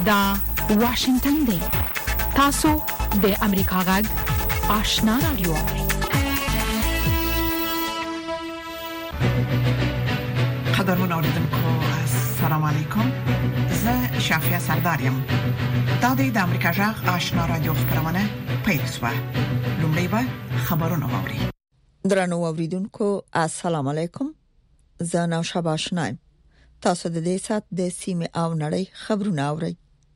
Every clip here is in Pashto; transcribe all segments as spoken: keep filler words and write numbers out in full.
دا واشنگتن دی. تاسو د امریکا غږ آشنا رادیو. قدرمن اوریدونکو السلام علیکم. زه شافیا سردارم. دا د امریکا غږ آشنا رادیو خبرونه پېښه. لومړی به خبرونه واوري. درنو اوریدونکو السلام علیکم. زه نو شاباشنایم. تاسو د دې سات د سیمه او نړۍ خبرونه اورئ.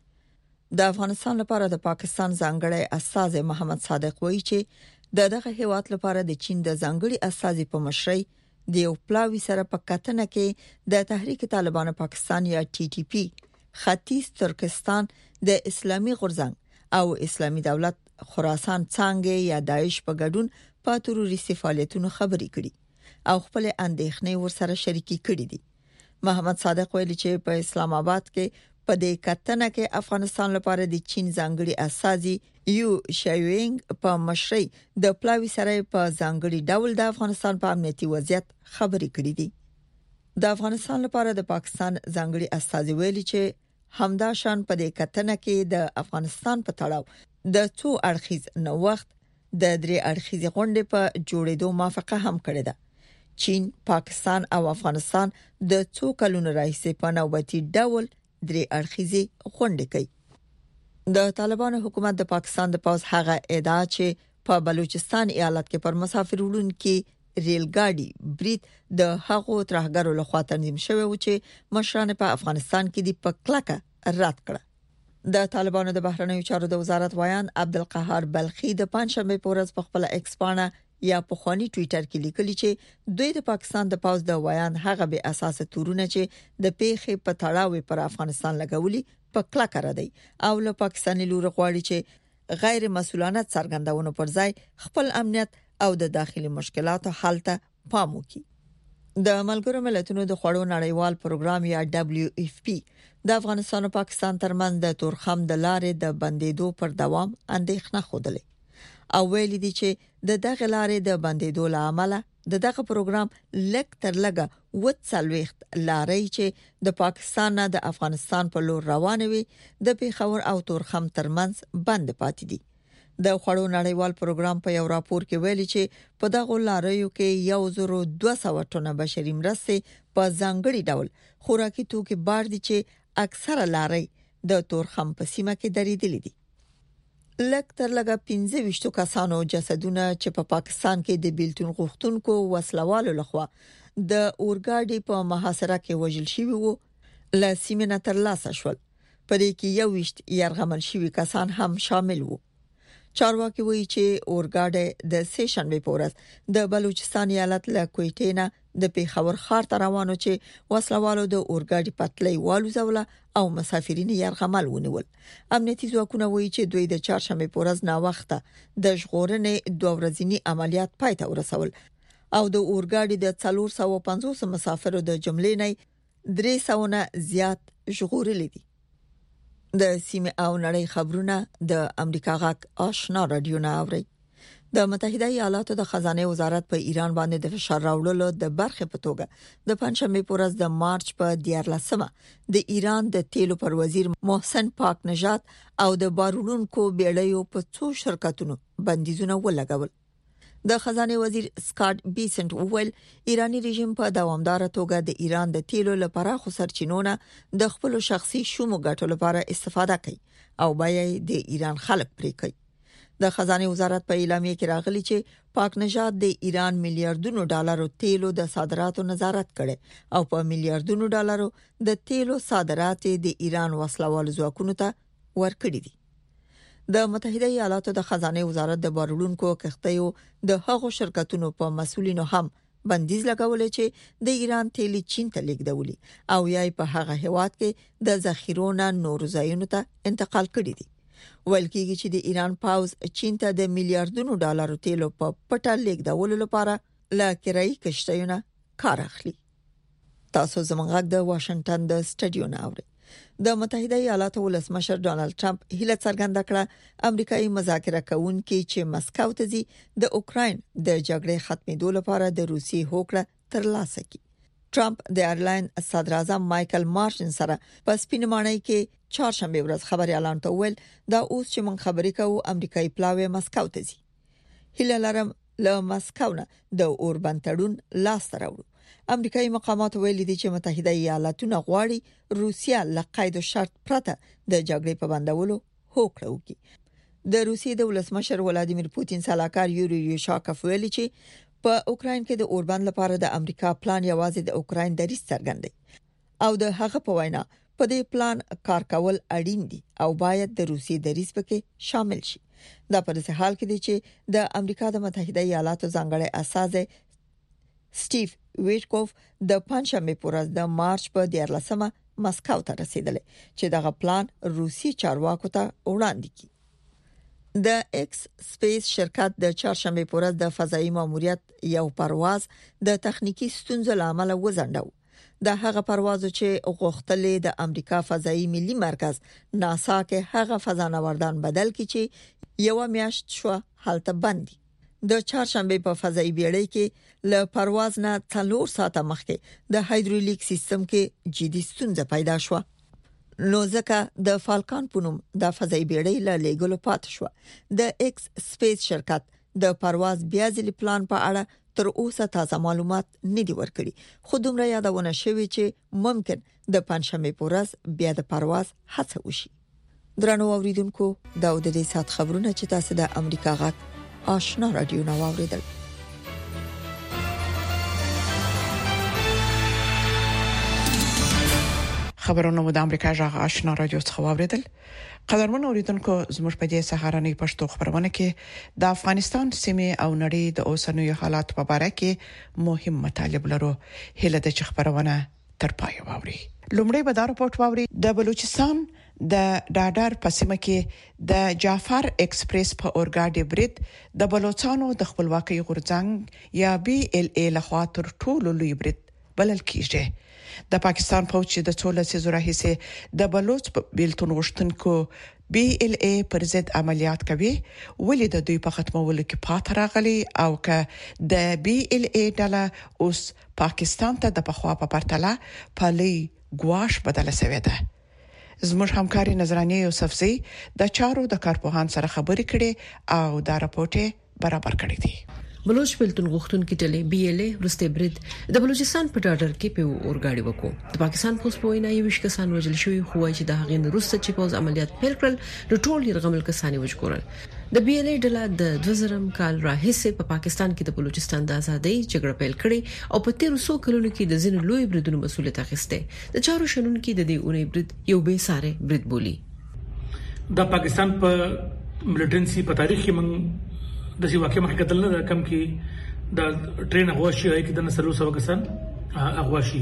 د افغانستان لپاره د پاکستان ځانګړی استاذ محمد صادق وایي چې د دغه هیواد لپاره د چین د ځانګړي استاذ په مشرۍ د یو پلاوی سره په کتنه کې د تحریک طالبان پاکستان یا ټي ټي پی ختیځ ترکستان د اسلامي غورځنګ او اسلامي دولت خراسان څنګه یا داعش په ګډون په تروریستي فعالیتونو خبرې کړي او خپل اندېښنې ورسره شریکي کړې دي. محمد صادق ویلي چې په اسلام آباد کې په دې کتنه کې افغانستان لپاره د چین ځانګړي اساسي یو شایوینګ په مشرۍ د پلاوی سره په ځانګړي ډول د افغانستان په امنیتي وضعیت خبرې کړې دي. د افغانستان لپاره د پاکستان ځانګړي اساسي ویلي چې همدا شان په دې کتنه کې د افغانستان په تړاو د څو اړخیز نوښت د درې اړخیزې غونډې په جوړېدو موافقه هم کړې ده. چین، پاکستان او افغانستان د څو کلونو راهیسې په نوبتي ډول درې اړخیزې غونډې کوي. د طالبانو حکومت د پاکستان د پوز هغه ادعا چې په بلوچستان ایالت کې پر مسافر وړونکو ریل ګاډي برید د هغو ترهګرو لخوا تنظیم شوی و چې مشران په افغانستان کې د پکلکه رد کړه. د طالبانو د بهرنیو چارو د وزارت ویان عبدالقهار بلخی د پنځشنبه په ورځ په خپل ایکس پاڼه یا په خواني ټوئیټر کې لیکلي چې دوی د پاکستان د پوز د ویان هغه به اساس تورونه چې د پیښې په تړاو پر افغانستان لګولي په کلکه ردی او له پاکستاني لور غواړي چې غیر مسؤلانه څرګندونو پر ځای خپل امنیت او د داخلي مشکلاتو حل ته پام وکړي. د ملګرو ملتونو د خوړو نړیوال پروګرام یا دبليو اف پی د افغانستان او پاکستان ترمنځ د تورخم د لارې د بندیدو پر دوام اندېښنه خوده او ویل دي چې د دغه لارې د بندیدو لامل د دغه پروګرام لک تر لګه وڅلويخت لارې چې د پاکستان نه د افغانستان په لور روانه وي د پیښور او تورخم ترمنځ بند پاتې دي. د خوړو نړیوال پروګرام په یو راپور کې ویلي چې په دغه لارې کې یو زر دوه سوه ټنه بشري مرستې په ځانګړي ډول خوراکي توکي بار دي چې اکثره لارې د تورخم په سیمه کې درېدلې دي. لک تر لګه پنځه ویشت کسانو جسدونه چې په پا پاکستان کې د بیلتون غوښتونکو وسلوالو لخوا د اورګاډي په محاصره کې وژل شوی وو ل سیمه تر لاسه شول. په دې کې یو ویشت یرغمل شوی کسان هم شامل وو. چارواکي وایي چې اورګاډي د سېشنبه په ورځ د بلوچستان ایالت له کویټې نه د پیښور ښار ته روانو چې وسلوالو د اورګاډي پټلۍ والوزوله او مسافرین یرغمل ونیول. امنیتي ځواکونه وایي چې دوی د چهارشنبه په ورځ نا وخته د ژغورنې دوه ورځنی عملیات پای ته ورسول او د اورګاډي د څلور سوه پنځوس مسافرو د جملې نه درې سوه نه زیات ژغورل دي. د سیمه او نړۍ خبرونه د امریکا غږ آشنا رادیو نه اوري. د متحده ایالاتو د خزانه وزارت په ایران باندې د فشار راوړلو د برخې په توګه د پنځمه په ورځ د مارچ په دیارلسمه د ایران د تیلو پر وزیر محسن پاک نژاد او د بارونکو بیړیو په څو شرکتونو بندیزونه ولګول. د خزانه وزیر سکاټ بیسنت وویل ایرانی رژیم په دوامدار توګه د ایران د تیلو لپاره خو سرچینونه د خپل شخصي شومو ګټو لپاره استفاده کوي او بیا د ایران خلک پرې کوي. د خزانه وزارت په اعلامیه کې راغلی چې پاک نژاد د ایران میلیارډونو ډالرو تیلو د صادراتو نظارت کړي او په میلیارډونو ډالرو د تیلو صادرات د ایران وسلوال ځواکونو ته ورکړي دي. د متحده ایالاتو د خزانه وزارت د بارولونکو کښتیو د هغو شرکتونو په مسولینو هم بندیز لګولې چې د ایران تیل چین ته لیږدولي او یای په هغه هیواد کې د ذخیرونو نور ځایونو ته انتقال کړي دي. ویل کېږي چې د ایران پاوز چین ته د میلیارډونو ډالرو تیلو په پټه لیږدولو لپاره لا کرایي کښتیونه کار اخلي. تاسو زموږ د واشنگټن د سټډیو نه اورئ. د متحده ایالاتو ولسمشر ډانلډ ټرمپ هیله څرګنده کړه امریکایي مذاکره کوونکي چې مسکو ته ځي د اوکراین د جګړې ختمېدو لپاره د روسي هوکړه ترلاسه کړي. ټرمپ د ایرلاین صدر اعظم مايكل مارشن سره په سپینمانۍ کې چهارشنبه ورځ خبري اعلان ته ویل دا اوس چې من خبرې کوو امریکایي پلاوی مسکو ته ځي. هیله لرم له مسکو نه د اوربند تړون لاس ته راوړو. امریکایي مقامات ویلي دي چې متحده ایالاتونه غواړي روسیا له قید او شرط پرته د جګړې په بندولو هوکړه وکړي. د روسیې د ولسمشر ولادیمیر پوتین سلاکار یوري یوشاکوف ویلي چې په اوکرين کې د اوربند لپاره د امریکا پلان یوازې د اوکرين دریځ څرګندوي او د هغه په وینا په دې پلان کار کول اړین دي او باید د روسیې دریځ پکې شامل شي. دا په دې حال کې دي چې د امریکا د متحده ایالاتو ځانګړی استازی سټیو ویټکوف د پنځمه پورز د مارچ په دیارلسمه مسکو ته رسیدل چې دغه پلان روسي چارواکو ته وړاندې کړي. د ایکس سپیس شرکت د چهارشنبه پورز د فضایي ماموریت یو پرواز د تخنیکی ستونزو لامل وځنډاو. د هغه پرواز چې غوښتلې د امریکا فضایي ملي مرکز ناسا کې هغه فضانوردان بدل کړي چې یو میاشت شو حالت بندي. د چهارشنبه په فضایي بیړۍ کې له پرواز نه څلور ساعته مخکې د هایدرولیک سیستم کې جدي ستونزه پیدا شوه. نو ځکه د فالکان پونم د فضایي بیړۍ له لېګلو پات شو. د ایکس سپیس شرکت د پرواز بیا ځلې پلان په اړه تر اوسه تازه معلومات نه دي ورکړي. خو دومره یادونه شوی چې ممکن د پنځمه پورز بیا د پرواز هڅه وشي. درنو اوریدونکو دا د دې سات خبرونه چې تاسو د امریکا غږ آشنا رادیو نو اوریدل. خبرونه مو د امریکا غږ آشنا رادیو څخه اوریدل. قدرمن اوریدونکو زموږ په دې سهارنۍ پښتو خبرونه کې د افغانستان سیمه او نړۍ د اوسنیو حالات په اړه کې مهم مطالب لرو. هله د خبرونه تر پای واوري. لومړی به دا راپورټ واوري د بلوچستان د ډاډر په سیمه کې د جعفر ایکسپریس په اورګاډي برید د بلوچستانو د خپلواکۍ غورځنګ یا بي ال اي لخوا تر ټولو لوی برید بلل کیږي. د پاکستان فوج د څو لسیزو راهیسې د بلوچ بیلتون غشتونکو بي ال اي پر ضد عملیات کوي ولې د دوی په ختمولو کې پات راغلي او که د بي ال اي ډله اوس پاکستان ته د پخوا په پرتله پالي ګواش بدله شوې ده. زموږ همکاري نظرانه یوسفزي د چارو د کارپوهان سره خبرې کړي او دا راپورټ برابر کړی دی. بلوچ بیلتون غوښتونکو ټلې بي ال اي ورسته برید د بلوچستان په ډاډر کې په اورګاډي وکړو. د پاکستان پولیس په وینا یو شکسان وژل شوی خو وايي چې د هغې وروسته چې پوز عملیات پیل کړل د ټول یرغمل کسانې وژغورل. د بي ال اي ډله د دوه زره کال راهیسې په پاکستان کې د بلوچستان د ازادۍ جګړه پیل کړې او په تیر څو کلونو کې د ځینو لوی بریدونو مسولیت اخیسته. د چارو شنونکو د دې اونۍ برید یو بې ساره برید بولی. د پاکستان په ملټنسي په تاریخ کې من د سی واقع مخکې کتل نه کم کې د ټرین اغواشي هي کې د نسلو سو کسان اغواشي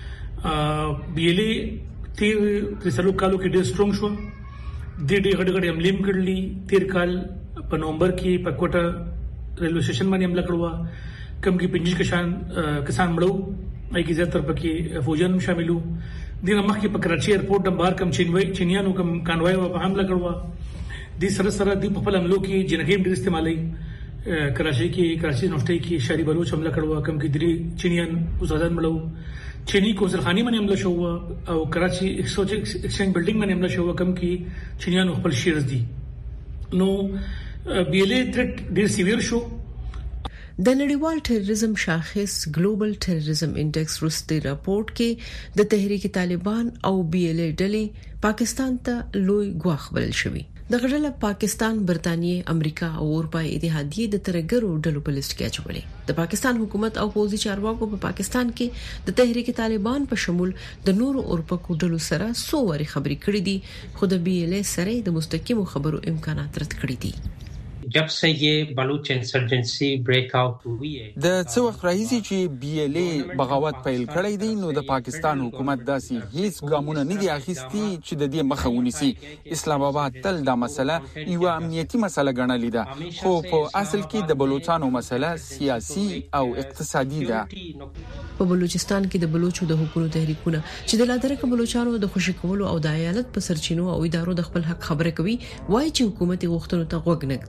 بي ال اي تیر ترسلو کالو کې ډېر سترونګ شو. د دې غړي غړي املیم کړلی تیر کال په نومبر کې په کوټه ریلوی سټیشن باندې حمله کړو. کم کې پنځه کسان کسان مړو اې کې زیاتره پکې فوجان شاملو. دغه مخکې په کراچي ایرپورټ د بهر کم چینوي چینیانو کم کانوای په حمله کړو. د سره سره د په خپل عملو کې جنګیم ډېر استعمالي. کراچي کې کراچي نوشتي کې شهري بلوچ حمله کړو. کم کې درې چینیان وزادان مړو. چینی کوسلخانی باندې حمله شو او کراچي ایکسچینج بلډینګ باندې حمله شو. کم کې چینیان خپل شیرز دي. نو بي ال اي تھریټ ډېر سیویر شو. د نړیوال ټیرریزم شاخص ګلوبل ټیرریزم انډیکس وروستي راپورټ کې د تحریک طالبان او بي ال اي ډلې پاکستان ته لوی ګواښ بلل شوی. د غړل پاکستان، برتانیې، امریکا او اروپای اتحادیه د ترګرو ډلو په لیست کې اچولې. د پاکستان حکومت او پوځي چارواکو په پاکستان کې د تحریک طالبان په شمول د نورو اروپا ډلو سره سو وری خبرې کړې دي خو د بي ال اي سره د مستقیمو خبرو امکانات رد کړی دي. जब से ये बलूच इंसर्जेंसी ब्रेक आउट हुई है د څو وخت راځي چې بي ال اي بغاوت پیل کړی دی نو د پاکستان حکومت داسې هیڅ ګامونه نه دي اخیستي چې د دې مخه ونیسي. اسلام آباد تل دا مسله یو امنیتي مسله ګڼلې ده خو په اصل کې د بلوچستانو مسله سیاسي او اقتصادي ده. په بلوچستان کې د بلوچو د حقوقو تحریکونه چې د لادرکه بلوچستانو د خوشی کولو او د ایالت په سرچینو او ادارو د خپل حق خبره کوي وایي چې حکومت غوښتنو ته غوږ نږدي.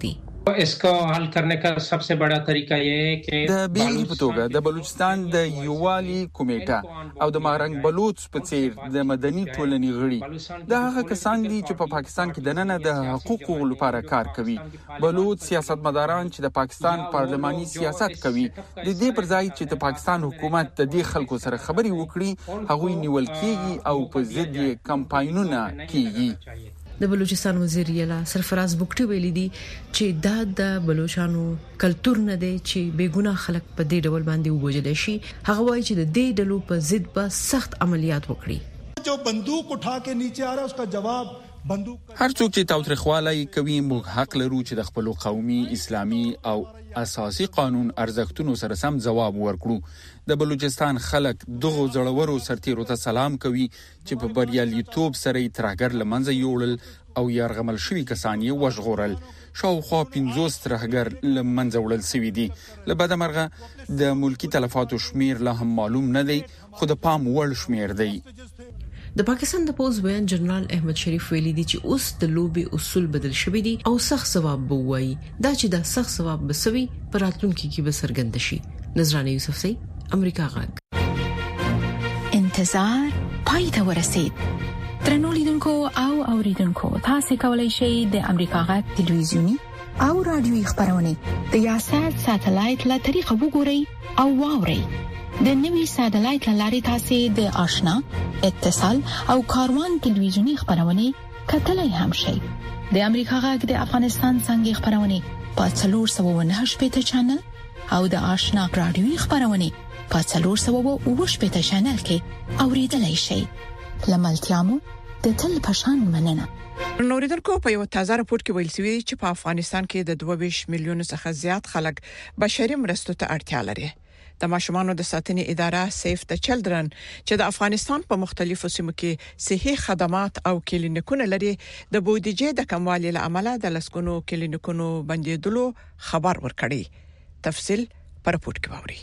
इसको हल करने का सबसे बड़ा तरीका ये है कि د بیلګې په توګه د بلوچستان د یووالي کمیټه او د مارنګ بلوچ په څیر د مدني ټولنې غړي د هغه کسان دي چې په پاکستان کې د نن د حقوقو لپاره کار کوي. بلوچ سیاستمداران چې د پاکستان پارلماني سیاست کوي د دې پر ځای چې د پاکستان حکومت د دې خلکو سره خبري وکړي هغوی نیول کیږي او په ضد یې کمپاینونه کیږي. د بلوچستان وزیر یلا سرفراز بوکټي ویلي دي چې دا د بلوچستانو کلچر نه دی چې بیګونه خلک په دې ډول باندې وګوجل شي. هغه وایي چې د دې ډلو په ضد به سخت عملیات وکړي. جو بندوق اٹھا کے نیچے آ رہا ہے اس کا جواب بندوق. هر څوک چې تاوتریخوالی کوي موږ حق لرو چې د خپل قومي اسلامي او اساسي قانون ارزښتونو سره سم جواب ورکړو. د بلوچستان خلک دغه زړورو سرتیرو ته سلام کوي چې په بریالیتوب سره ترهګر لمنځه یوړل او یارغمل شوی کسان یې وژغورل. شاوخوا پنځوس ترهګر لمنځه وړل شوی دي. لبعد مرغه د ملکی تلفاتو شمیر لا هم معلوم نه دی خو د پام وړ شمیر دی. د پاکستان د پوز بیان جنرال احمد شریف ویلي دي چې اوس د لوبي اصول بدل شوي دي او سخت ثواب بووي. دا چې د سخت ثواب بسوي پر راتلونکي کې به سرګند شي. نظرانه یوسف سي امریکا غږ. انتظار پای ته ورسید. ترنو لیدونکو او اوریدونکو تاسو کولی شئ د امریکا غږ ټلویزیونی او رادیوي خبرونه د یاشات ساتلایت له طریقو وګورئ او واورئ. د نوي ساتلایت لارې تاسو د آشنا اتصال او کاروان ټلویزیونی خبرونه کتلای هم شئ. د امریکا غږ د افغانستان څنګه خبرونه په څلور سوه و نهه شپږ چینل او د آشنا رادیوي خبرونه په څلور سوه و اووه شپږ چینل کې اوریدلای شئ. لملتيامو د تل پشان مننه. نوریدونکو په یو تازه راپور کې ویل شوی چې په افغانستان کې د دوه ویشت میلیون څخه زیات خلک بشري مرستو ته اړتیا لري. د ماشومانو د ساتنې اداره سیف د چلډرن چې د افغانستان په مختلفو سیمو کې صحي خدمات او کلینیکونه لري د بودیجې د کموالي له امله د لسګونو کلینیکونو بندیدلو خبر ورکړي. تفصیل پر راپور کې ووري.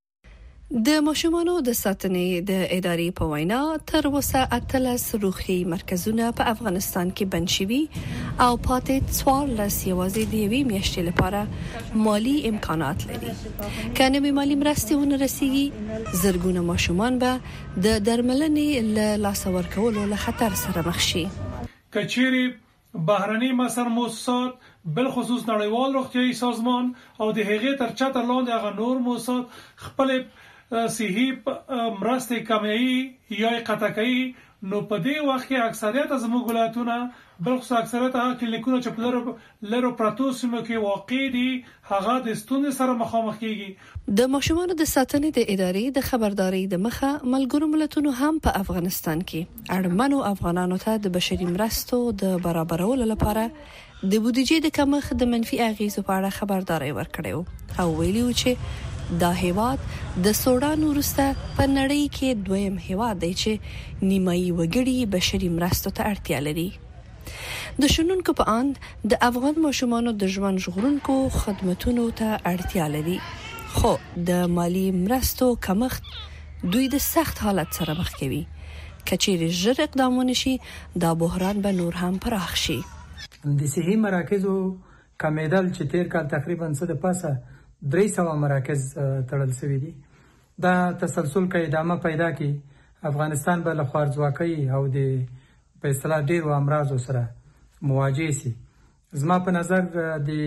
د ماشومانو د ساتنې د ادارې په وینا تر اوسه اتلس روغتي مرکزونه په افغانستان کې بند شوي او پاتې څوارلس یوازې د یوې میاشتې لپاره مالی امکانات لري. که نوې مالی مرستې ونه رسیږي زرګونه ماشومان به د درملنې له لاسه ورکولو له خطر سره مخ شي. کچيري بهرني مسر موسسات بل خصوص نړیوال روغتيایي سازمان او د هغې تر چتر لاندې هغه نور موسسات خپل صحي مرستې کمایي یا قطع کوي. نو په دې وخت کې اکثریت زموږ ولایتونه بلخصوص اکثریت هغه کلینیکونه چې په لرو لرو پراتو سیمو کې واقع دي هغه د ستونزې سره مخامخ کیږي. د ماشومانو د ساتنې د ادارې د خبرداري د مخه ملګرو ملتونو هم په افغانستان کې اړمنو افغانانو ته د بشري مرستو د برابرولو لپاره د بودیجې د کمښت د منفي اغیزو په اړه خبرداري ورکړې او ویلي و چې دا هیواد د سودان وروسته په نړۍ کې دویم هیواد دی چې نیمایي وګړي بشري مرستو ته اړتیا لري. د شنونکو په اند د افغان ماشومانو د ژوند ژغورونکو خدماتونو ته اړتیا لري خو د مالی مرستو کمښت دوی د سخت حالت سره مخ کوي. کچېرې ژر اقدامونه شي دا بحران به نور هم پراخ شي. د صحي مراکزو کمیدل چې تیر کال تقریبا څه د پاسه درې سوه مراکز تړل شوي دي. دا تسلسل کې ادامه پیدا کی افغانستان به له خوارځواکۍ او د په اصطلاح ډیرو امراضو سره مواجه شي. زما په نظر د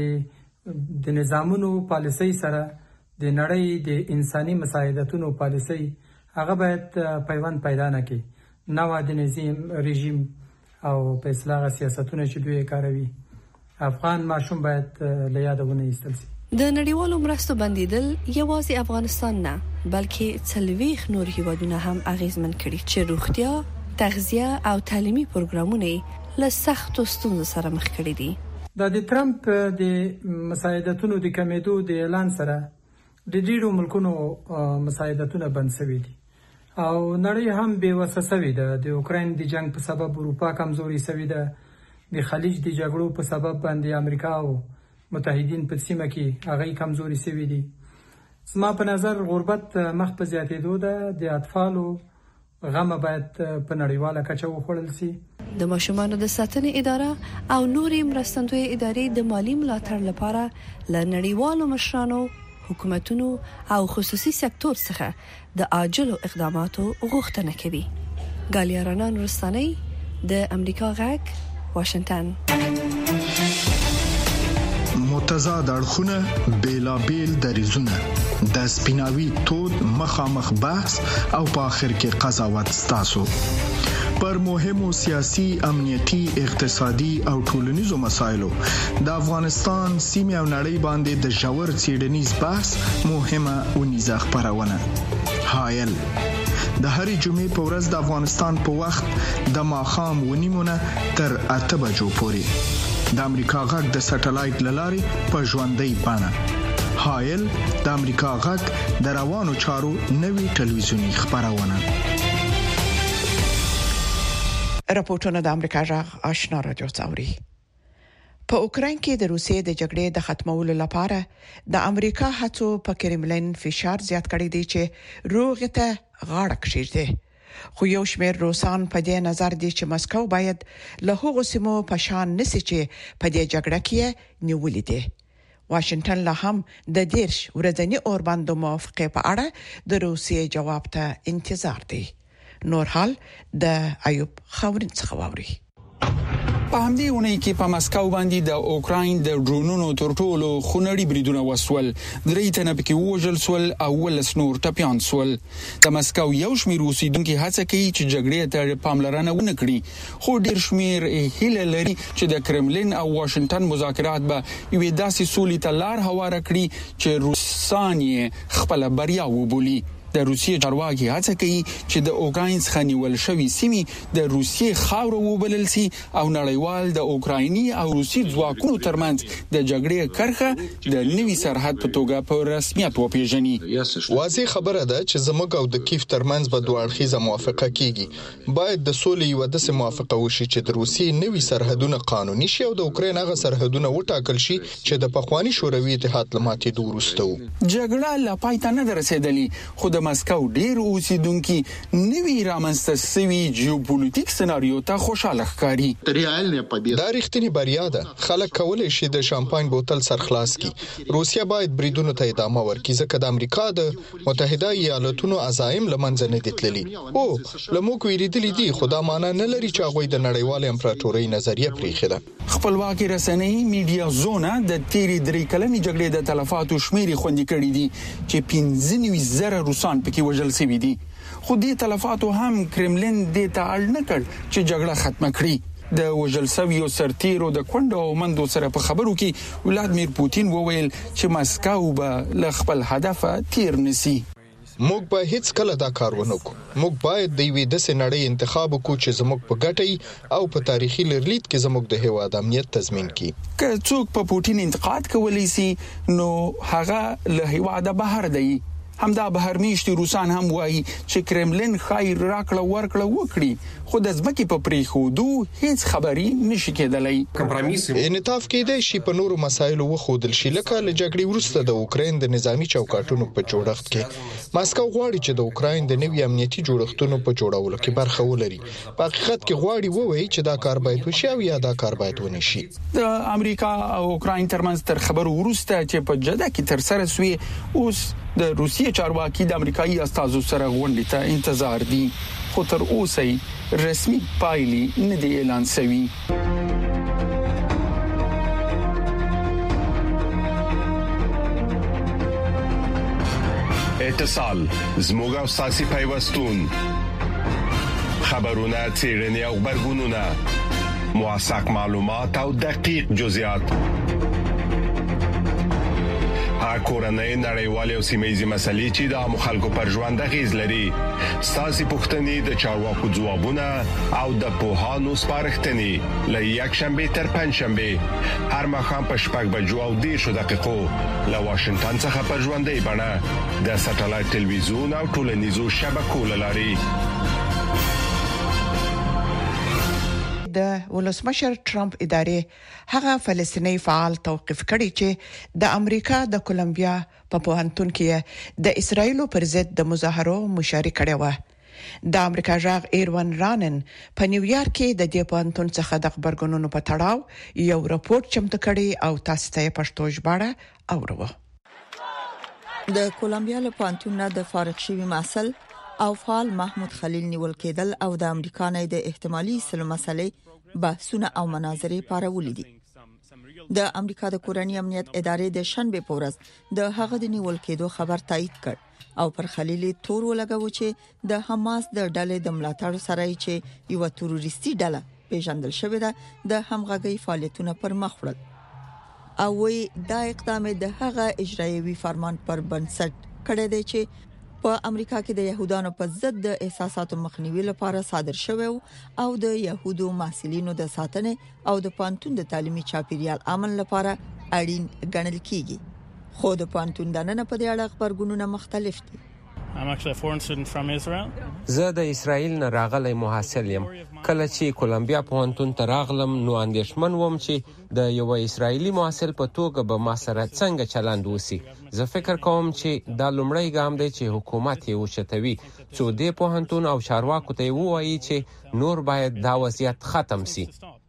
د نظامونو پالیسۍ سره د نړۍ د انساني مساعدتونو پالیسۍ هغه باید پیوند پیدا نکړي. نو د نظام رژیم او په اصطلاح سیاستونه چې دوی کاروي افغان ماشوم باید له یادونه ایستل شي. د نړیوالو مرستو بندیدل یوازې افغانستان نه بلکې څلويخ نور هیوادونه هم اغیزمن کړي چې روغتیا، تغذیه او تعلیمي پروګرامونه له سختو ستونزو سره مخ کړي دي. د ټرمپ د مساعدتونو د کمیدو د اعلان سره د ډیرو ملکونو مساعدتونه بند شوي دي او نړۍ هم بې وسه شوې ده. د اوکراین د جنگ په سبب اروپا کمزوري شوې ده. د خلیج د جګړو په سبب باندې امریکا او متحدین په سیمه کې هغه کمزوري شوي دي. زما په نظر غربت مخ په زیاتېدو ده. د اطفالو غم باید په نړیواله کچه وخوړل شي. د ماشومانو د ساتنې اداره او نورې مرستندوی ادارې د مالی ملاتړ لپاره ل نړیوالو مشرانو، حکومتونو او خصوصي سکتور څخه د عاجلو اقداماتو غوښتنه کوي. ګالیا رانا نورستاني د امریکا غږ، واشنگټن. متضاد اړخونه، بیلابیل دریزونه، د سپیناوي تود مخامخ بحث او په اخر کې قضاوت ستاسو پر مهمو سیاسي، امنیتي، اقتصادي او ټولنیزو مسایلو د افغانستان سیمه او نړۍ باندې د ژور څېړنیز بحث مهمه ونیزه خبرونه. حایل د هرې جمعې په ورځ د افغانستان په وخت د ماښام ونیمونه تر اته بجو پورې د امریکا غږ د سټلایټ للارې په ژوندۍ بڼه. حایل د امریکا غږ د روانو چارو نوي ټلویزیونی خبرونه. راپورټونه د امریکا غږ آشنا رادیو څاوري. په اوکراین کې د روسیې د جګړې د ختمولو لپاره د امریکا هڅو په کرملین فشار زیات کړی دی چې روغ ته غاړه کېږدي. خو یو شمېر روسان په دې نظر دي چې مسکو باید له هغو سیمو په شان نسی چې په دې جګړه کې نیولې دي. واشنگټن لا هم د دیرش ورځنی اورباندو موافقه په اړه د روسیې جواب ته انتظار دی. نور حال د ایوب خاورین څخه واوري. په همدې ونې کې په مسکو باندې د اوکراین د ډرونونو تر ټولو خونړي بریدونه وسول. درې تنه پکې وژل شول او ولس نور ټپيان شول. د مسکو یو شمېر اوسیدونکو هڅه کوي چې جګړې ته پاملرنه ونه کړي، خو ډېر شمېر هیله لري چې د کرملین او واشنگټن مذاکرات به یوې داسې سولې ته لار هواره کړي چې روسان یې خپل بریا وبولي. د روسیې چارواکي هڅه کوي چې د اوکراین څخه نیول شوی سیمې د روسیې خاور وبلل شي او نړیوال د اوکرایني او روسي ځواکونو ترمنځ د جګړې کرښه د نوي سرحد په توګه په رسمیت وپیژني. واضح خبره ده چې زموږ او د کیف ترمنځ به دوه اړخیزه موافقه کیږي. باید د سولې یو داسې موافقه وشي چې د روسیې نوي سرحدونه قانوني شي او د اوکراین هغه سرحدونه وټاکل شي چې د پخوانی شوروي اتحاد لماتې وروسته وو. جګړه لا پای ته نه رسیدلې، خو د مسکو ډیر اوسیدونکو نوی رامنځته شوی جیوپولیټیک سناریو ته خوشاله ښکاري. دا رښتینی بریا ده. خلک کولای شي د شامپاین بوتل سرخلاص کړي. روسیا باید بریدونو ته ادامه ورکړي ځکه د امریکا د متحده ایالاتونو عزایم لمنځه نه دي تللي. او لموږ ویریدلې دي، خو دا معنی نه لري چې هغه د نړیوال امپراتورۍ نظریه پریښه ده. خپلواکي رسنۍ میډیا زونه د تیری درې کلنې جګړې د تلفاتو شمیرې خوندي کړې دي چې پنځه نوي زره روسان پکې وژل شوي دي. خو دې تلفاتو هم کرملین دې ته اړ نه کړ چې جګړه ختمه کړي. د وژل شویو سرتیرو د کونډو او مندو سره په خبرو کې ولادمیر پوتین وویل چې مسکو به له خپل هدف تیر نسی. موږ به هیڅ کله دا کار ونه کړو. موږ باید د یوې داسې نړۍ انتخاب وکړو چې زموږ په ګټه او په تاریخي لرلید کې زموږ د هیواد امنیت تضمین کړي. که څوک په پوتین انتقاد کولی سي نو هغه له هیواد بهر دی. همدا بهرمیشتي روسان هم وایي چې کرملین خیر راکړه ورکړه وکړي، خو د ځمکې په پریښودو هیڅ خبري نشي کېدلی. انعطاف کېدای شي په نورو مسایلو وښودل شي، لکه له جګړې وروسته د اوکراین د نظامی چوکاټونو په جوړښت کې. ماسکو غواړي چې د اوکراین د نوي امنیتي جوړښتونو په جوړولو کې برخه ولري. په حقیقت کې غواړي ووایي چې دا کار باید وشي او یا دا کار باید ونه شي. د امریکا او اوکراین ترمنځ تر خبرو وروسته چې په جده کې تر سره سوی، اوس د روسیې چارواکي د امریکایي استازو سره غونډې ته انتظار دي، خو تر اوسه رسمي پایلې نه دي اعلان شوي. اتصال زموږ او ساسي پیوستون، خبرونه، څېړنې او خبرګونونه، موثق معلومات او دقیق جزئیات، کورنۍ نړیوالې او سیمه‌یزې مسلې چې د عامو خلکو پر ژوند اغیز لري. ستاسو پوښتنې د چارواکو ځوابونه او د پوهانو سپارښتنې له یک شنبه تر پنځ شنبه هر مخام په شپږ بجو او دېرش دقیقو له واشنگټن څخه پر ژوندۍ بڼه د سټلایټ ټلویزیون او ټولنیزو شبکو لاري. د ولسمشر ټرمپ ادارې هغه فلسطیني فعال توقيف کړي چې د امریکا د کولمبیا په پوهنتون کې د اسرایل پر ضد د مظاهرو مشارکت کړي و. د امریکا جاغ ایروان رانن په نیویارک کې د دې پوهنتون څخه د خبرګونونو په تړاو یو راپور چمتو کړي او تاسو ته پښتو ژباړه اورو. د کولمبیا له پوهنتون د فارغ شوی محصل او فعال محمود خلیل نیول کېدل او د امریکا نه د احتمالي سلو مسلې بحثونه او مناظرې پارولې دي. د امریکا د کورنۍ امنیت ادارې د شنبه په ورځ د هغه د نیول کېدو خبر تایید کړ او پر خلیل تور ولګاو چې د حماس د ډلې د ملاتړ سره چې یو تروریستي ډله پیژندل شوې ده د همغږي فعالیتونه پر مخ وړل او وی دا اقدام د هغه اجرایوي فرمان پر بنسټ کړی دی چې په امریکا کې د يهودانو په ضد د احساساتو مخنیوي لپاره صادر شوی او د يهودو محصلینو د ساتنې او د پانتون د تعلیمي چاپیریال امن لپاره اړین ګڼل کیږي. خو د پانتون دننه په دې اړه خبرګونونه مختلف دي. زه د اسرائیل نه راغلی محصل یم. کله چې کولمبیا پوهنتون ته راغلم نو اندېښمن وم چې د یو اسرائیلي محصل په توګه به ما سره څنګه چلند وسی. زه فکر کوم چې دا لومړی ګام دی چې حکومت یې وشتوي څو دې پوهنتون او چارواکو ته ووایي چې نور باید دا وضعیت ختم شي.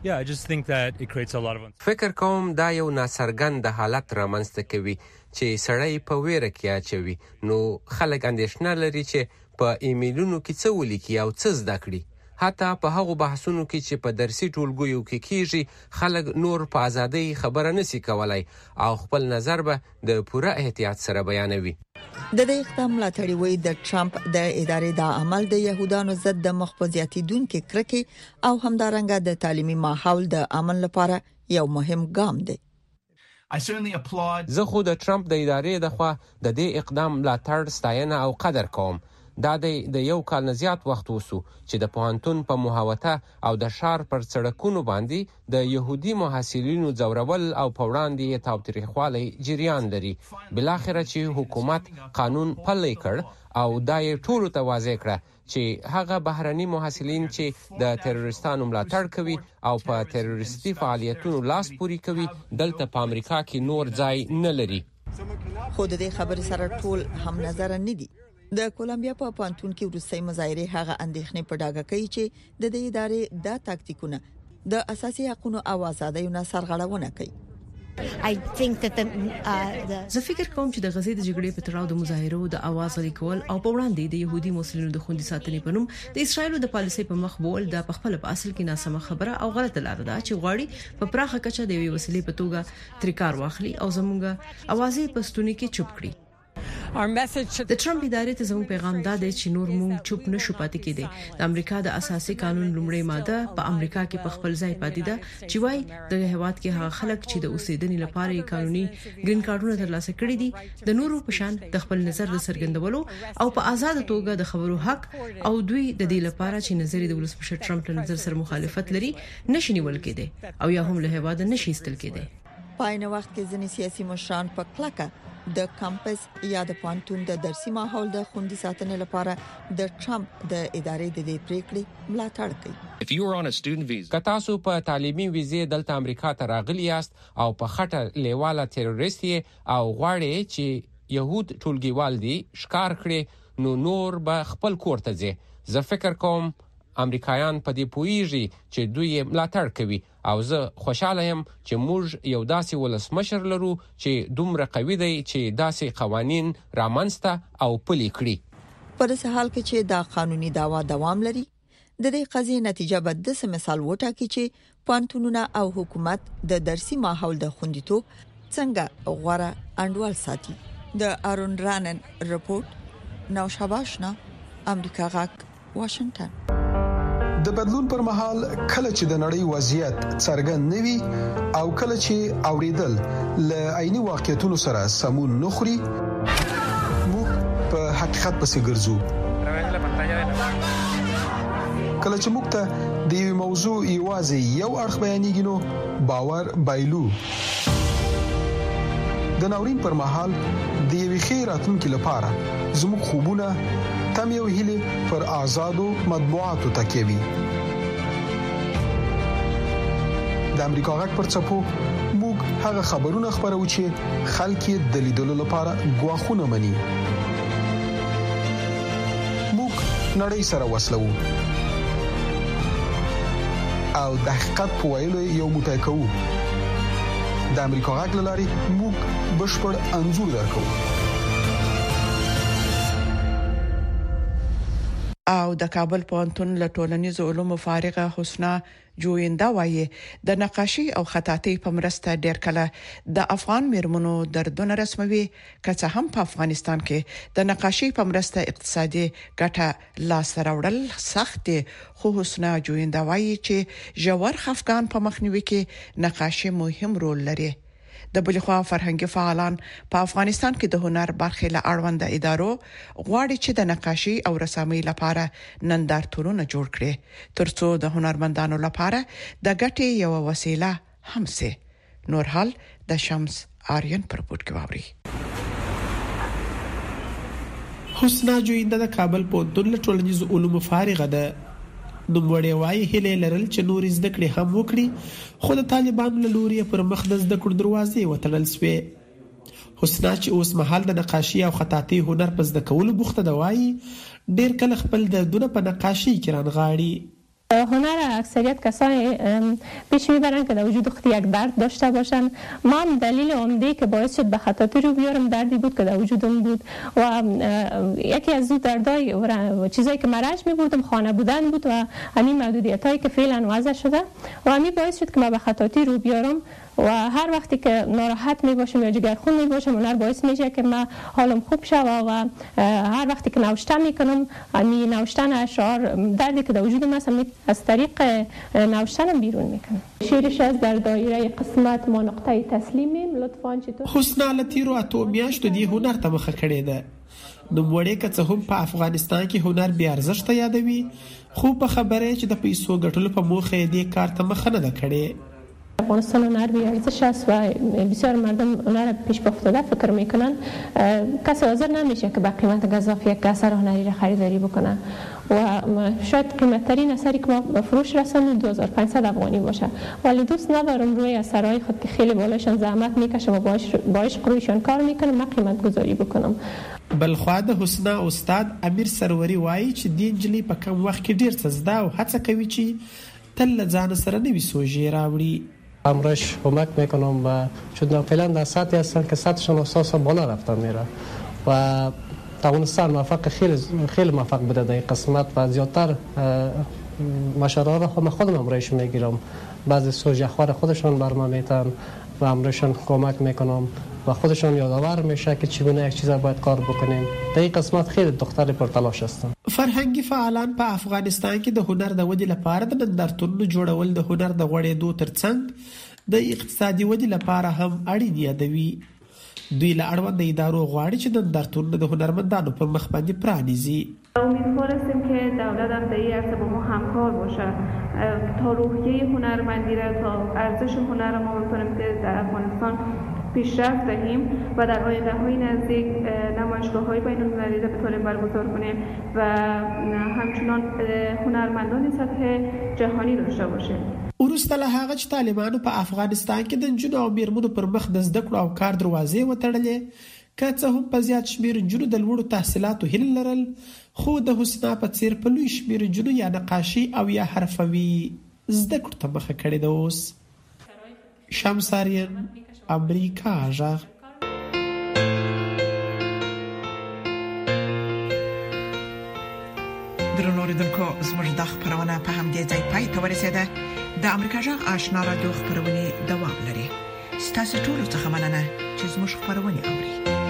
فکر کوم دا یو ناڅرګند حالت رامنځته کوي چې سړی په ویره کې اچوي. نو خلک اندېښنه لري چې په ایمیلونو کې څه ولیکي او څه زده کړي. حتی په هغو بحثونو کې چې په درسي ټولګیو کې کیږي خلک نور په ازادۍ خبره نشي کولای او خپل نظر به د پوره احتیاط سره بیانوي. د دې اقدام ملاتړي وایي د ټرمپ د ادارې د عمل د يهودانو ضد د مخفزياتي دونکو کرکې او همدارنګه د تعلیمي ماحول د امن لپاره یو مهم ګام دی. زه خو د ټرمپ د ادارې د خوا د دې اقدام ملاتړ ستاینه او قدر کوم. دا د یو کال نه زیات وخت وسو چې د پوهنتون په محوطه او د شهر پر سړکونو باندې د يهودي محصلینو ځورول او په وړاندې تاوتریخوالي جریان لري. بلاخره چې حکومت قانون پلی کړ او دا یې ټول ته واضح کړ چې هغه بهرني محصلین چې د تروریستانو ملاتړ کوي او په تروریستي فعالیتونو لاس پوري کوي دلته په امریکا کې نور ځای نه لري. خو د دې خبرې سره ټول هم نظر نه دي. د کولمبیا په پانتون کې وروستۍ مظاهره هغه اندېښنې په ډاګه کوي چې د دې ادارې د تاکتیکونو د اساسي حقوقو او آزادیو نه سرغړونه کوي. زه فکر کوم چې د غزې د جګړې په تړاو د مظاهرو د आवाज لیکول او په وړاندې د يهودي مسلمانانو د خوندي ساتنې په نوم د اسرایلو د پالیسۍ په مخ بول د خپل په اصل کې ناسمه خبره او غلطه لار ده چې غواړي په پراخه کچه د یوې وسیلې په توګه تریکار واخلي او زموږه اوازې پښتوني کې چوپ کړي. د ټرمپ ادارې ته زموږ پیغام دا دی چې نور موږ چوپ نشو پاتې کېدی. د امریکا د اساسي قانون لومړی ماده په امریکا کې په خپل ځای پاتې ده چې وايي د هیواد کې هغه خلک چې د اوسېدنې لپاره قانوني ګرین کارتونه ترلاسه کړي دي د نورو په شان د خپل نظر د څرګندولو او په آزاد توګه د خبرو حق او دوی د دې لپاره چې نظر د ولسمشر ټرمپ له نظر سره مخالفت لري نشي نیول کېدی او یا هم له هیواد نشي استل کېدی. په عین وخت کې ځینې سیاسي مشران په کلکه د کمپس یا د پانتون د درسي ماحول د خوندي ساتنې لپاره د ټرمپ د ادارې د دې پریکړې ملاتړ کوي. که تاسو په تعلیمي ویزې دلته امریکا ته راغلی یاست او په خټه لیواله تروریست او غواړئ چې يهود ټولګیوال دي ښکار کړي نو نور به خپل کور ته ځي. زه فکر کوم امریکایان په دې پوهیږي چې دوی ملاتړ کوي او زه خوشاله یم چې موږ یو داسې ولسمشر لرو چې دومره قوي دی چې داسې قوانين رامنځته او پلي کړي. په دې حال کې چې دا قانوني داوا دوام لري د دې قضیې نتیجه به د مثال وټاکي چې پانتونونه او حکومت د درسي ماحول د خوندیتوب څنګه غوړه انډول ساتي. د ارون رانن رپورت نو شاباشنا امریکا غاک واشنگټن. د بدلون پر مهال کله چې د نړۍ وضعیت څرګند نوي او کله چې اوریدل ل عیني واقعیتونو سره سمون نخري موږ په حقیقت پسې ګرځو. کله چې موږ ته د یو موضوع ایوازي یو اړخ بیانېږي نو باور بایلو. د ناورین پر مهال د یوې خیراتونکو لپاره زموږ خوبونه تم یو هیله پر آزادو مطبوعاتو تکیوي. د امریکا غږ پر چپو موږ هغه خبرونه خبرو چې خلک د لیدلو لپاره غواخونه مني. موږ نړۍ سره وسلو او د حقیقت په ویلو یو موټی کوو. د امریکا غږ لاري موږ بشپړ انزور درکو. او د کابل پوهنتون له ټولنیزو علومو فارغه حسنا جویندا وایي د نقاشي او خطاطي په مرسته ډېر کله د افغان میرمنو دردونه رسموي، که څه هم په افغانستان کې د نقاشي په مرسته اقتصادي ګټه لاس راوړل سخت دي، خو حسنا جویندا وایي چې ژور خفقان په مخنیوي کې نقاشي مهم رول لري. د بلخوا فرهنګي فعالان په افغانستان کې د هنر برخې له اړوند ادارو غواړي چې د نقاشي او رسامۍ لپاره نندارتونونه جوړ کړي ترڅو د هنرمندانو لپاره د ګټې یو وسیله هم سي. نورحال د شمس آریان پر پورت کوي. حسنا جویندا د کابل پوهنتون له ټولنیزو علومو فارغه ده. نوموړی وايي هیله لرل چې نور زده کړې هم وکړي، خو د طالبانو له لوري پر مخ د زده کړو دروازې وتړل شوې. حسنا چې اوس مهال د نقاشي او خطاطي هنر په زده کولو بوخته ده، وايي ډېر کله خپل دردونه په نقاشی کې رانغاړي. هنر اکثریت کسانی پیش میبرن که در وجود خود یک درد داشته باشن. ما هم دلیل عمده که باعث شد به خطاطی رو بیارم دردی بود که در وجودم بود و یکی از اون دردهای و چیزایی که مرج میبردم خانه بودن بود و همین محدودیت هایی که فعلا وضع شده و همین باعث شد که ما به خطاطی رو بیارم و هر وقتی که ناراحت می باشم یا جگرخون می باشم هنر باعث میشه که من حالم خوب شه و هر وقتی که نوشتن میکنم می نوشتن اشعار دردی که در وجودم هست از طریق نوشتنم بیرون میکنم. شعرش از در دایره قسمت ما نقطه تسلیمیم لطفاً چطور. حسنا لتیرو اتو میاشتو دی هنر ته مخه کړې ده. نو وړې که څه هم په افغانستان کې هنر بیا ارزښت یادوي، خو په خبره چې د پیسو ګټلو په موخه دې کار ته مخه نه کړې. افغانستان هنر بی ارزش است و بسیار مردم هنر پیش افتاده فکر میکنن. کسی حاضر نمیشه که با قیمت گزاف یک اثر هنری را خریداری بکنه و شاید قیمت ترین اثری که ما به فروش رساندیم دو هزار و پانصد افغانی باشه، ولی دوست ندارم روی اثرهای خود که خیلی بالاشان زحمت میکشم و باش قرویشان کار میکنم من قیمت گذاری بکنم. بلخوا د حسنا استاد امیر سروري وایي چې د انجلي په کم وخت کې ډیر څه زده او هڅه کوي چې تل ځان سره نوي سوژې راوړي. امرش کمک میکنم و چون فعلا در سطحی هستن که سطحشون اساسا بالا رفتن میره و افغانستان موفق خیلی خیلی موفق بوده در این قسمت و زیادتر مشارها را خود خودم امرش میگیرم. بعضی سوژه خوار خودشون برام میتن و امرشون کمک میکنم و خودشون یادآور میشه که چگونه یک چیز باید کار بکنیم. در این قسمت خیلی دختر پرتلاش هستن. فرهنګي فعالان په افغانستان کې د هنر د ودې لپاره د نندارتونونو جوړول د هنر د غوړېدو ترڅنګ د اقتصادي ودې لپاره هم اړین یادوي. دوی له اړوند ادارو غواړي چې نندارتونونه د هنرمندانو پر مخ باندې پرانیزي. امیدوارستیم که دولت هم در این عرصه با ما همکار باشه تا روحیه هنرمندی را تا ارزش هنر ما بتونیم که در افغانستان پیشرفت دهیم و در آینده‌های نزدیک نمایشگاه‌های بین‌المللی را بتونیم برگزار کنیم و همچنان هنرمندان سطح جهانی داشته باشیم. وروسته له هغه چې طالبانو په افغانستان کې د نجونو او میرمنو پر مخ د زده کړو او کار دروازې وتړلې، که څه هم په زیات شمېر نجونو د لوړو تحصیلاتو هیله لرل، خو د حسنا په څیر په لوی شمېر نجونو یا نقاشي او یا حرفوي زده کړو ته مخه کړې ده. اوس شمس آریان، امریکا غږ. درنو اوریدونکو زموږ د خبرونه په همدې ځای پای ته ورسېده. د امریکا غږ آشنا رادیو خبرونه دوام لري. ستاسو ټول څه مننه چې زموږ خبرونه اوري.